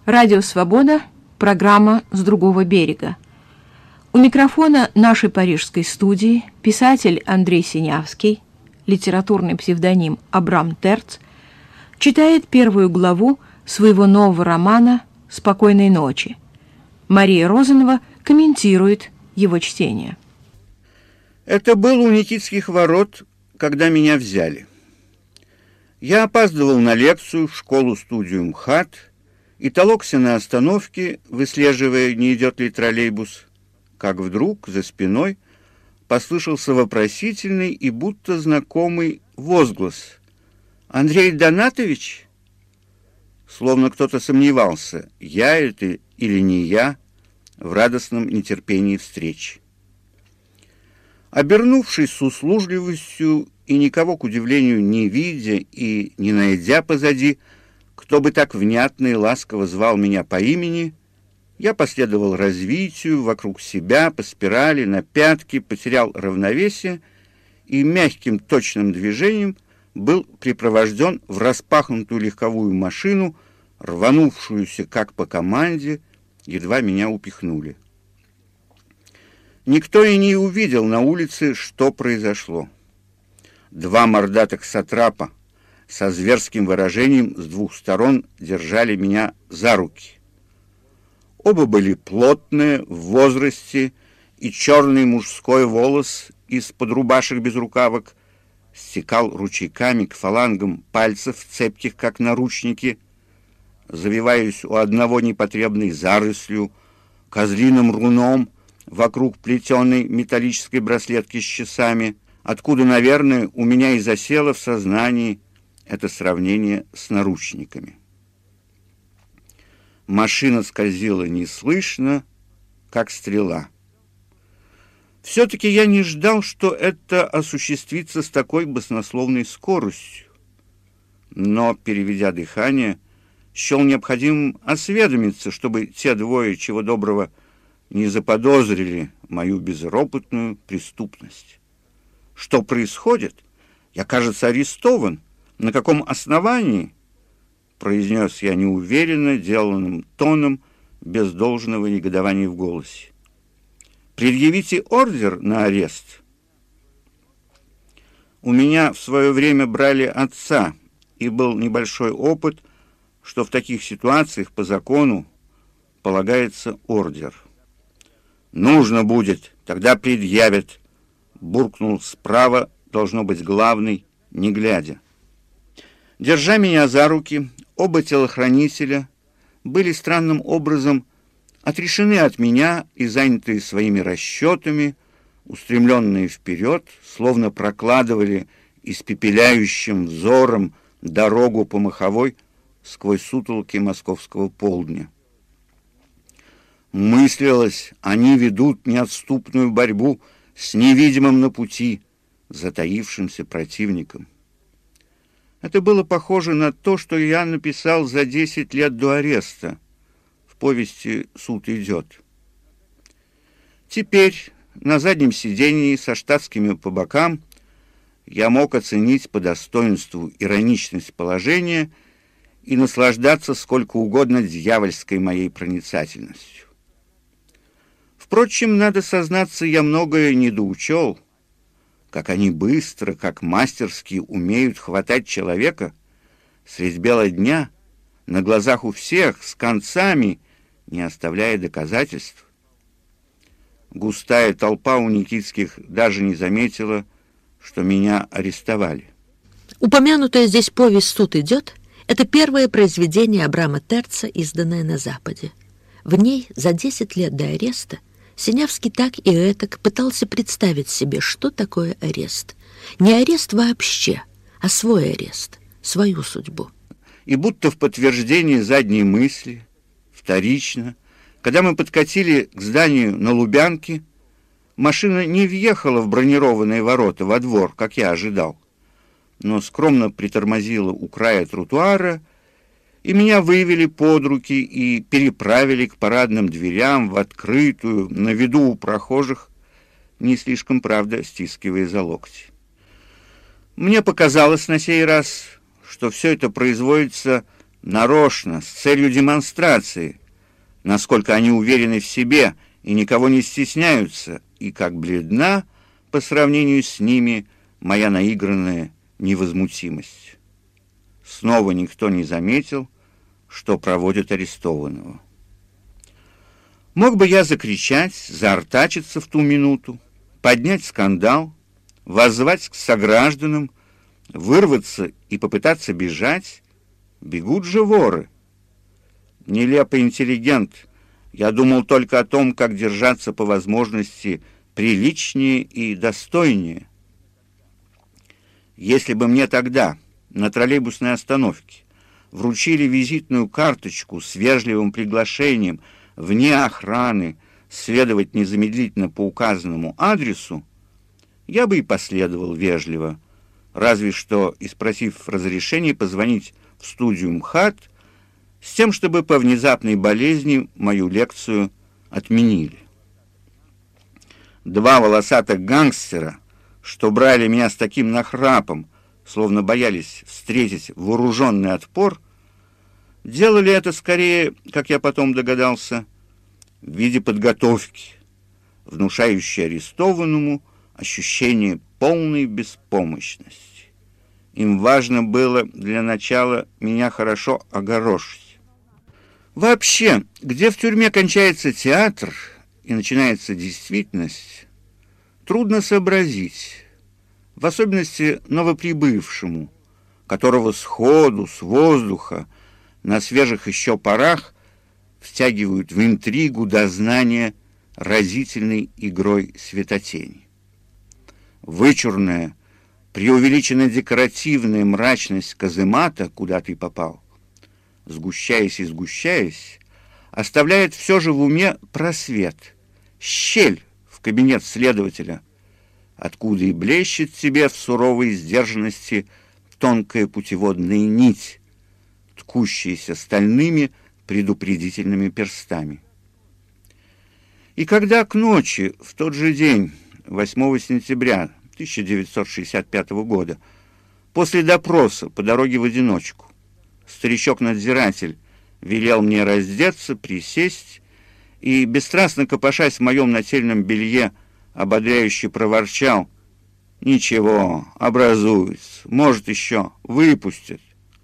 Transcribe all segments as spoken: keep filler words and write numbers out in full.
Радио «Свобода», программа «С другого берега». У микрофона нашей парижской студии писатель Андрей Синявский, литературный псевдоним Абрам Терц, читает первую главу своего нового романа «Спокойной ночи». Мария Розанова комментирует его чтение. Это был у Никитских ворот, когда меня взяли. Я опаздывал на лекцию в школу-студию МХАТ и толокся на остановке, выслеживая, не идет ли троллейбус, как вдруг за спиной послышался вопросительный и будто знакомый возглас. «Андрей Донатович?» Словно кто-то сомневался, я это или не я, в радостном нетерпении встречи. Обернувшись с услужливостью и никого, к удивлению, не видя и не найдя позади, кто бы так внятно и ласково звал меня по имени, я последовал развитию вокруг себя по спирали, на пятки, потерял равновесие и мягким точным движением был припровожден в распахнутую легковую машину, рванувшуюся как по команде, едва меня упихнули. Никто и не увидел на улице, что произошло. Два мордатых сатрапа со зверским выражением с двух сторон держали меня за руки. Оба были плотные, в возрасте, и черный мужской волос из-под рубашек без рукавок стекал ручейками к фалангам пальцев, цепких, как наручники, завиваясь у одного непотребной зарослью, козлиным руном вокруг плетеной металлической браслетки с часами, откуда, наверное, у меня и засело в сознании это сравнение с наручниками. Машина скользила неслышно, как стрела. Все-таки я не ждал, что это осуществится с такой баснословной скоростью. Но, переведя дыхание, счел необходимым осведомиться, чтобы те двое, чего доброго, не заподозрили мою безропотную преступность. Что происходит? Я, кажется, арестован. На каком основании? Произнес я неуверенно, деланным тоном, без должного негодования в голосе. Предъявите ордер на арест. У меня в свое время брали отца, и был небольшой опыт, что в таких ситуациях по закону полагается ордер. «Нужно будет, тогда предъявят», — буркнул справа, должно быть, главный, не глядя. Держа меня за руки, оба телохранителя были странным образом отрешены от меня и занятые своими расчетами, устремленные вперед, словно прокладывали испепеляющим взором дорогу по маховой сквозь сутолки московского полдня. Мыслилось, они ведут неотступную борьбу с невидимым на пути затаившимся противником. Это было похоже на то, что я написал за десять лет до ареста в повести «Суд идет». Теперь на заднем сидении со штатскими по бокам я мог оценить по достоинству ироничность положения и наслаждаться сколько угодно дьявольской моей проницательностью. Впрочем, надо сознаться, я многое недоучел, как они быстро, как мастерски умеют хватать человека средь бела дня, на глазах у всех, с концами, не оставляя доказательств. Густая толпа у Никитских даже не заметила, что меня арестовали. Упомянутая здесь повесть «Суд идет» — это первое произведение Абрама Терца, изданное на Западе. В ней за десять лет до ареста Синявский так и этак пытался представить себе, что такое арест. Не арест вообще, а свой арест, свою судьбу. И будто в подтверждение задней мысли, вторично, когда мы подкатили к зданию на Лубянке, машина не въехала в бронированные ворота во двор, как я ожидал, но скромно притормозила у края тротуара, и меня вывели под руки и переправили к парадным дверям в открытую, на виду у прохожих, не слишком, правда, стискивая за локти. Мне показалось на сей раз, что все это производится нарочно, с целью демонстрации, насколько они уверены в себе и никого не стесняются, и как бледна по сравнению с ними моя наигранная невозмутимость. Снова никто не заметил, что проводят арестованного. Мог бы я закричать, заортачиться в ту минуту, поднять скандал, воззвать к согражданам, вырваться и попытаться бежать. Бегут же воры. Нелепый интеллигент, я думал только о том, как держаться по возможности приличнее и достойнее. Если бы мне тогда на троллейбусной остановке вручили визитную карточку с вежливым приглашением вне охраны следовать незамедлительно по указанному адресу, я бы и последовал вежливо, разве что и спросив разрешения позвонить в студию МХАТ с тем, чтобы по внезапной болезни мою лекцию отменили. Два волосатых гангстера, что брали меня с таким нахрапом, словно боялись встретить вооруженный отпор, делали это скорее, как я потом догадался, в виде подготовки, внушающей арестованному ощущение полной беспомощности. Им важно было для начала меня хорошо огорошить. Вообще, где в тюрьме кончается театр и начинается действительность, трудно сообразить, в особенности новоприбывшему, которого сходу, с воздуха, на свежих еще парах втягивают в интригу дознания разительной игрой светотени. Вычурная, преувеличенно декоративная мрачность каземата, куда ты попал, сгущаясь и сгущаясь, оставляет все же в уме просвет, щель в кабинет следователя, откуда и блещет тебе в суровой сдержанности тонкая путеводная нить, ткущаяся стальными предупредительными перстами. И когда к ночи, в тот же день, восьмого сентября тысяча девятьсот шестьдесят пятого года, после допроса по дороге в одиночку, старичок-надзиратель велел мне раздеться, присесть и, бесстрастно копошась в моем нательном белье, ободряюще проворчал: «Ничего, образуется, может, еще выпустят».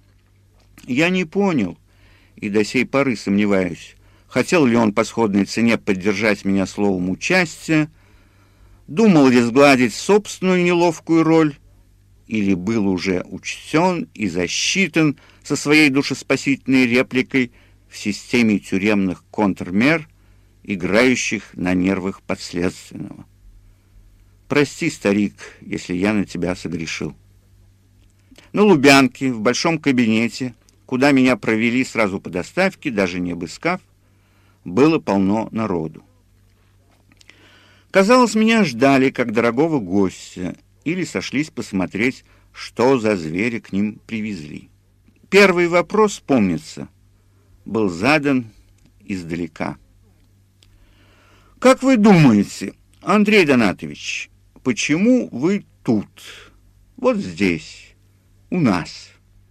Я не понял и до сей поры сомневаюсь, хотел ли он по сходной цене поддержать меня словом участия, думал ли сгладить собственную неловкую роль, или был уже учтен и засчитан со своей душеспасительной репликой в системе тюремных контрмер, играющих на нервах подследственного. Прости, старик, если я на тебя согрешил. На Лубянке, в большом кабинете, куда меня провели сразу по доставке, даже не обыскав, было полно народу. Казалось, меня ждали как дорогого гостя или сошлись посмотреть, что за звери к ним привезли. Первый вопрос, помнится, был задан издалека. «Как вы думаете, Андрей Донатович, почему вы тут, вот здесь, у нас?»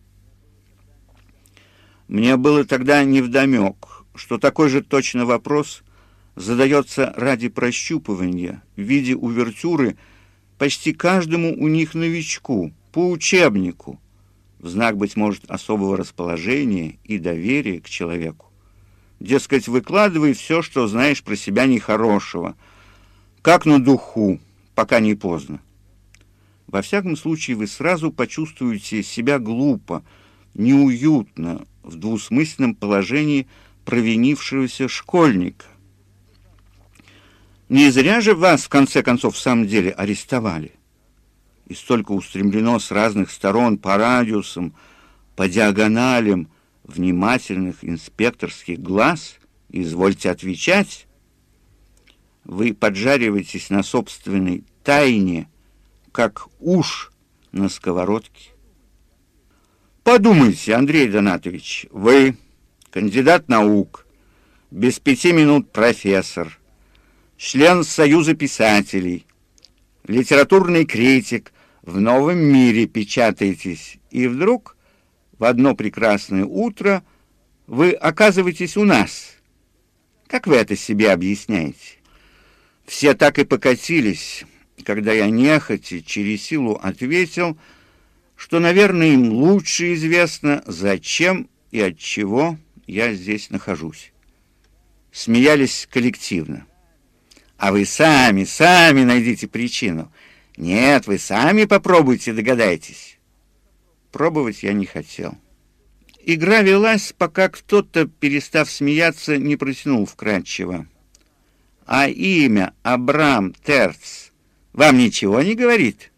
Мне было тогда невдомек, что такой же точно вопрос задается ради прощупывания в виде увертюры почти каждому у них новичку, по учебнику, в знак, быть может, особого расположения и доверия к человеку. Дескать, выкладывай все, что знаешь про себя нехорошего, как на духу, пока не поздно. Во всяком случае, вы сразу почувствуете себя глупо, неуютно, в двусмысленном положении провинившегося школьника. Не зря же вас, в конце концов, в самом деле арестовали. И столько устремлено с разных сторон по радиусам, по диагоналям внимательных инспекторских глаз, извольте отвечать. Вы поджариваетесь на собственной тайне, как уж на сковородке. Подумайте, Андрей Донатович, вы кандидат наук, без пяти минут профессор, член Союза писателей, литературный критик, в новом мире печатаетесь, и вдруг в одно прекрасное утро вы оказываетесь у нас. Как вы это себе объясняете? Все так и покатились, когда я нехотя через силу ответил, что, наверное, им лучше известно, зачем и от чего я здесь нахожусь. Смеялись коллективно. А вы сами, сами найдите причину. Нет, вы сами попробуйте, догадайтесь. Пробовать я не хотел. Игра велась, пока кто-то, перестав смеяться, не протянул вкратчиво. А имя Абрам Терц вам ничего не говорит?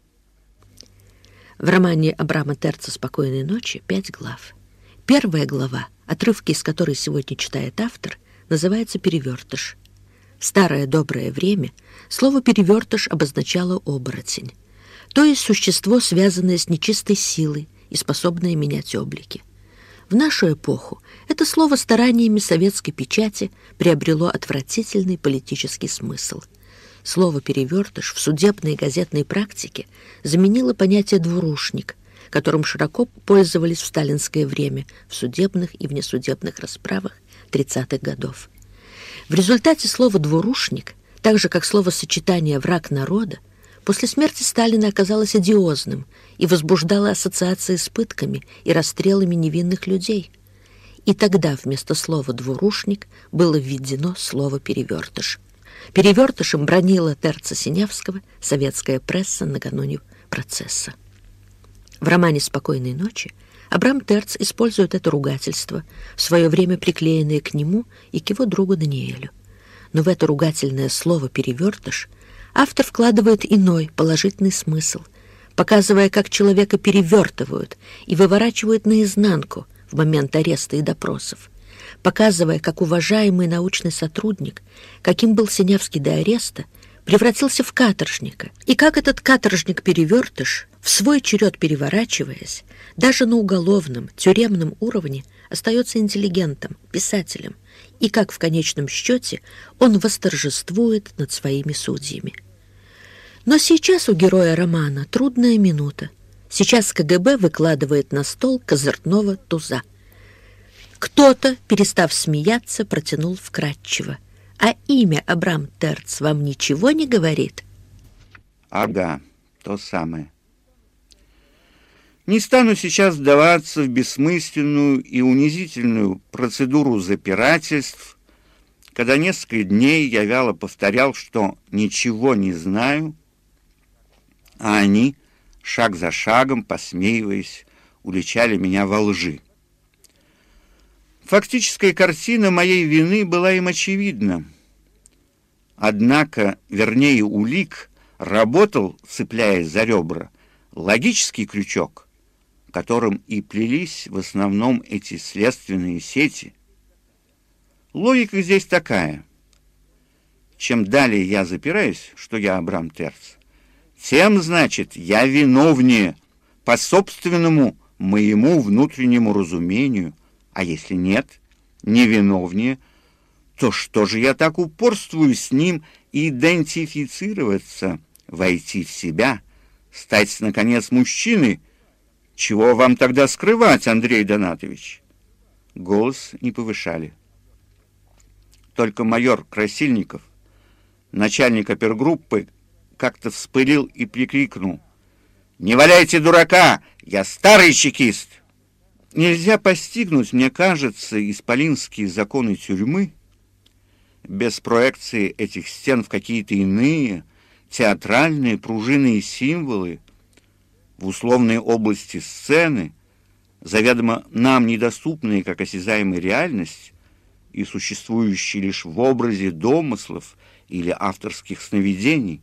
В романе Абрама Терца «Спокойной ночи» пять глав. Первая глава, отрывки из которой сегодня читает автор, называется «Перевертыш». В старое доброе время слово «перевертыш» обозначало оборотень, то есть существо, связанное с нечистой силой и способное менять облики. В нашу эпоху это слово стараниями советской печати приобрело отвратительный политический смысл. Слово «перевертыш» в судебной и газетной практике заменило понятие «двурушник», которым широко пользовались в сталинское время в судебных и внесудебных расправах тридцатых годов. В результате слово «двурушник», так же как словосочетание «враг народа», после смерти Сталина оказалось одиозным и возбуждало ассоциации с пытками и расстрелами невинных людей. И тогда вместо слова «двурушник» было введено слово «перевертыш». Перевертышем бранила Терца Синявского советская пресса накануне процесса. В романе «Спокойной ночи» Абрам Терц использует это ругательство, в свое время приклеенное к нему и к его другу Даниэлю. Но в это ругательное слово «перевертыш» автор вкладывает иной, положительный смысл, показывая, как человека перевертывают и выворачивают наизнанку в момент ареста и допросов, показывая, как уважаемый научный сотрудник, каким был Синявский до ареста, превратился в каторжника, и как этот каторжник-перевертыш, в свой черед переворачиваясь, даже на уголовном, тюремном уровне остается интеллигентом, писателем, и как в конечном счете он восторжествует над своими судьями. Но сейчас у героя романа трудная минута. Сейчас КГБ выкладывает на стол козырного туза. Кто-то, перестав смеяться, протянул вкратчиво: «А имя Абрам Терц вам ничего не говорит?» Ага, то самое. Не стану сейчас вдаваться в бессмысленную и унизительную процедуру запирательств, когда несколько дней я вяло повторял, что ничего не знаю, а они, шаг за шагом, посмеиваясь, уличали меня во лжи. Фактическая картина моей вины была им очевидна. Однако, вернее, улик работал, цепляясь за ребра, логический крючок, которым и плелись в основном эти следственные сети. Логика здесь такая. Чем далее я запираюсь, что я Абрам Терц, тем, значит, я виновнее по собственному моему внутреннему разумению, а если нет, невиновнее, то что же я так упорствую с ним идентифицироваться, войти в себя, стать, наконец, мужчиной? Чего вам тогда скрывать, Андрей Донатович? Голос не повышали. Только майор Красильников, начальник опергруппы, как-то вспылил и прикрикнул: «Не валяйте дурака! Я старый чекист!» Нельзя постигнуть, мне кажется, исполинские законы тюрьмы без проекции этих стен в какие-то иные, театральные, пружинные символы, в условной области сцены, заведомо нам недоступные как осязаемая реальность и существующие лишь в образе домыслов или авторских сновидений.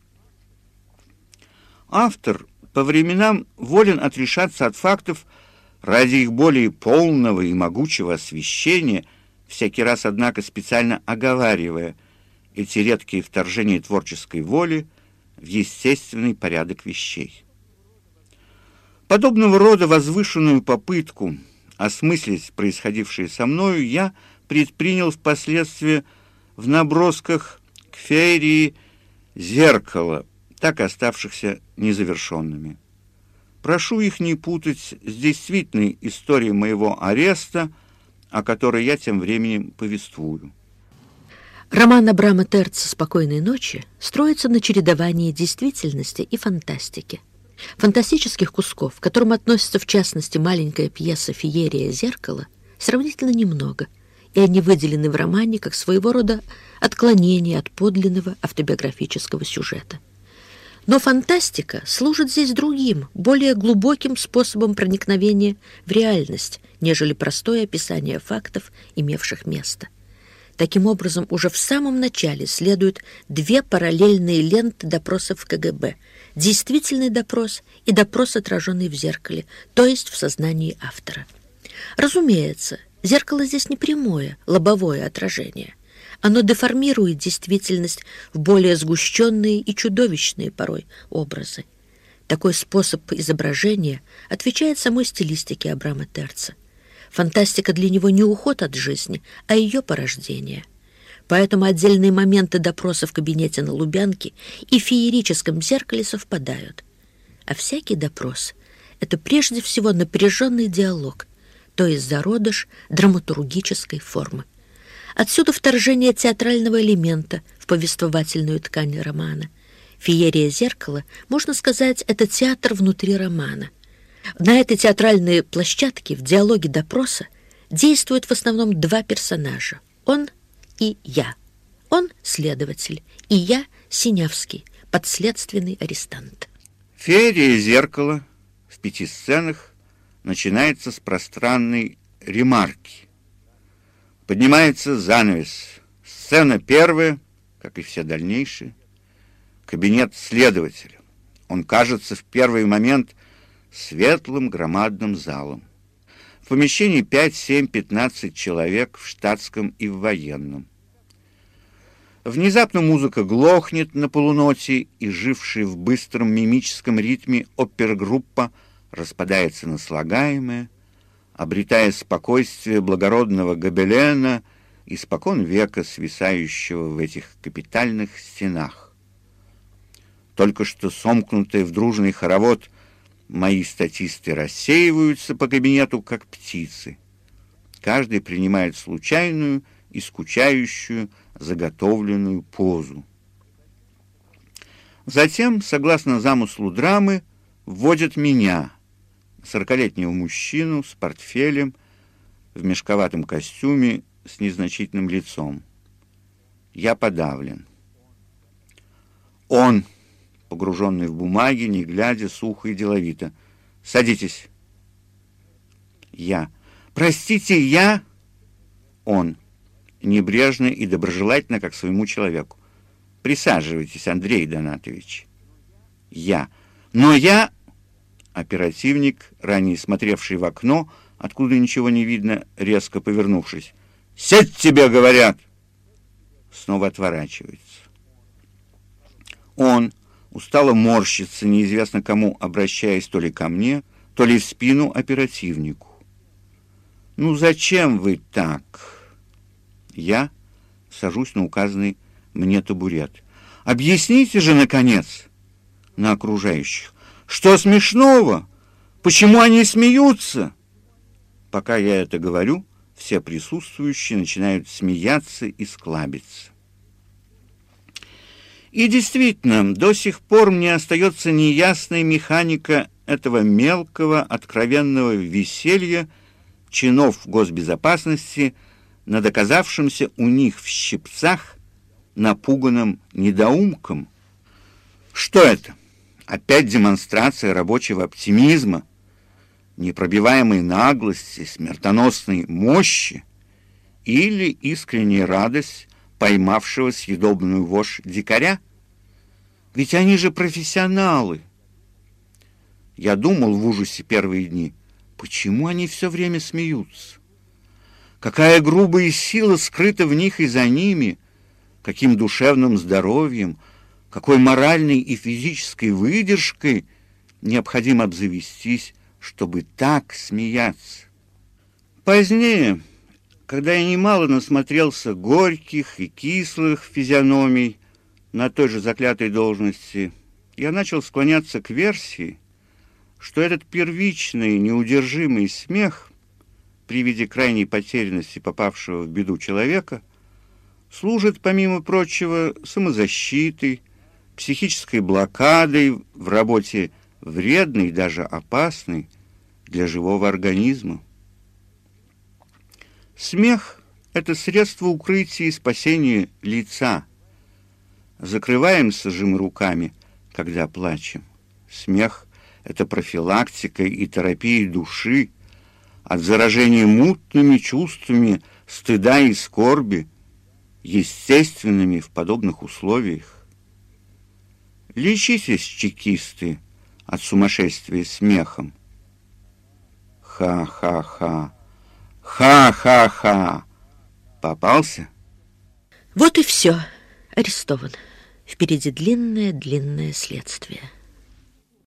Автор по временам волен отрешаться от фактов ради их более полного и могучего освещения, всякий раз, однако, специально оговаривая эти редкие вторжения творческой воли в естественный порядок вещей. Подобного рода возвышенную попытку осмыслить происходившее со мною я предпринял впоследствии в набросках к феерии «Зеркало», так и оставшихся незавершенными. Прошу их не путать с действительной историей моего ареста, о которой я тем временем повествую. Роман Абрама Терца «Спокойной ночи» строится на чередовании действительности и фантастики. Фантастических кусков, к которым относится в частности маленькая пьеса «Феерия. Зеркало», сравнительно немного, и они выделены в романе как своего рода отклонение от подлинного автобиографического сюжета. Но фантастика служит здесь другим, более глубоким способом проникновения в реальность, нежели простое описание фактов, имевших место. Таким образом, уже в самом начале следуют две параллельные ленты допросов КГБ: действительный допрос и допрос, отраженный в зеркале, то есть в сознании автора. Разумеется, зеркало здесь не прямое, лобовое отражение. Оно деформирует действительность в более сгущенные и чудовищные порой образы. Такой способ изображения отвечает самой стилистике Абрама Терца. Фантастика для него не уход от жизни, а ее порождение. Поэтому отдельные моменты допроса в кабинете на Лубянке и в феерическом зеркале совпадают. А всякий допрос — это прежде всего напряженный диалог, то есть зародыш драматургической формы. Отсюда вторжение театрального элемента в повествовательную ткань романа. «Феерия зеркала», можно сказать, это театр внутри романа. На этой театральной площадке в диалоге допроса действуют в основном два персонажа — он и я. Он — следователь, и я — Синявский, подследственный арестант. «Феерия зеркала» в пяти сценах начинается с пространной ремарки. Поднимается занавес. Сцена первая, как и все дальнейшие, кабинет следователя. Он кажется в первый момент светлым громадным залом. В помещении пять, семь, пятнадцать человек в штатском и в военном. Внезапно музыка глохнет на полуноте, и жившая в быстром мимическом ритме опергруппа распадается на слагаемое, обретая спокойствие благородного гобелена, испокон века свисающего в этих капитальных стенах. Только что сомкнутые в дружный хоровод мои статисты рассеиваются по кабинету, как птицы. Каждый принимает случайную и скучающую заготовленную позу. Затем, согласно замыслу драмы, вводят меня, сорокалетнего мужчину с портфелем, в мешковатом костюме с незначительным лицом. Я подавлен. Он, погруженный в бумаги, не глядя, сухо и деловито: «Садитесь». Я: «Простите, я...» Он, небрежно и доброжелательно, как своему человеку: «Присаживайтесь, Андрей Донатович». Я: «Но я...» Оперативник, ранее смотревший в окно, откуда ничего не видно, резко повернувшись: «Сядь, тебе говорят!» Снова отворачивается. Он устало морщится, неизвестно кому обращаясь, то ли ко мне, то ли в спину оперативнику. «Ну зачем вы так?» Я сажусь на указанный мне табурет. «Объясните же, наконец!» На окружающих: «Что смешного? Почему они смеются?» Пока я это говорю, все присутствующие начинают смеяться и склабиться. И действительно, до сих пор мне остается неясная механика этого мелкого, откровенного веселья чинов госбезопасности над оказавшимся у них в щипцах напуганным недоумком. Что это? Опять демонстрация рабочего оптимизма, непробиваемой наглости, смертоносной мощи, или искренняя радость поймавшего съедобную вошь дикаря? Ведь они же профессионалы. Я думал в ужасе первые дни, почему они все время смеются? Какая грубая сила скрыта в них и за ними, каким душевным здоровьем, какой моральной и физической выдержкой необходимо обзавестись, чтобы так смеяться. Позднее, когда я немало насмотрелся горьких и кислых физиономий на той же заклятой должности, я начал склоняться к версии, что этот первичный, неудержимый смех при виде крайней потерянности попавшего в беду человека служит, помимо прочего, самозащитой, психической блокадой в работе вредной, даже опасной для живого организма. Смех – это средство укрытия и спасения лица. Закрываемся же мы руками, когда плачем. Смех – это профилактика и терапия души от заражения мутными чувствами стыда и скорби, естественными в подобных условиях. Лечитесь, чекисты, от сумасшествия смехом. Ха-ха-ха, ха-ха-ха. Попался? Вот и все. Арестован. Впереди длинное-длинное следствие.